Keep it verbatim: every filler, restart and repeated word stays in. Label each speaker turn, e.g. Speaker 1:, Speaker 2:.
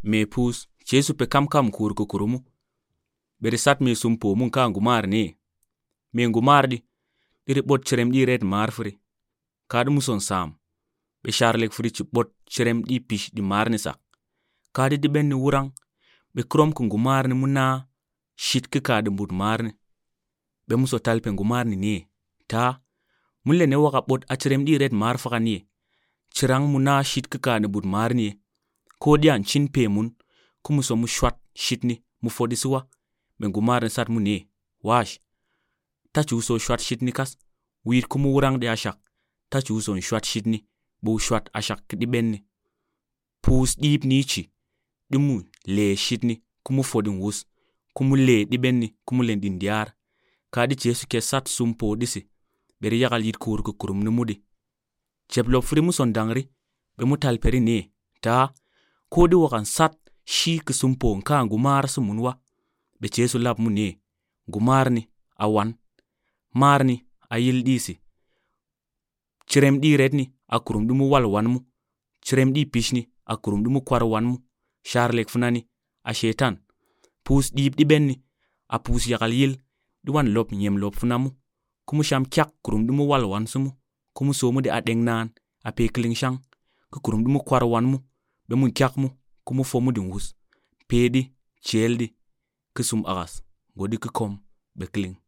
Speaker 1: me pus Jesu pe kam kam kur ko kurumu bere sat me sumpo mun ka ngumar ne me ngumar di dire bot cherem di red marfri ka dum son sam be charlek fri ci bot cherem di pish di marni sak ka di ben ni wurang be krom ku ngumar ni muna shit ke ka dum bud marni be muso talpe ngumar ni ne ta mulle ne waka bot a cherem di red marfa ni chirang muna shit ke ka ni bud marni ko dian chin pe mun ku muso mu shwat shit ni mu fodi suwa be ngumar ni sat mu ne wash ta chu so shwat shit ni kas wir ku mu wurang de ashak ta chu so shwat shit ni bu shwat ashak di ben ni pus dip ni chi dimu le shit ni ku mu fodin wus ku mu le di ben ni ku mu len din diar ka di Jesu ke sat sumpo disi beri yagal yit kur ku kurum ni mudi jeblo fri mu son dangri be mu tal peri ne ta ko di wakan sat shi ku sumpo nka ngumar su munwa be Jesu lab mu ne ngumar ni awan mar ni ayil disi chirem di red ni akurum dumu wal wan mu chirem di pish ni akurum dumu kwar wan mu charlek funani a shetan pus dip di ben ni a pus yagal yil duwan lop nyem lop funamu kumu sham kyak kurum dumu wal wan sumu kumu so mu de adeng nan a pe kling shang ku kurum dumu kwar wan mu be mun kyak mu kumu fo mu din wus pedi cheldi kusum agas godi ku kom be kling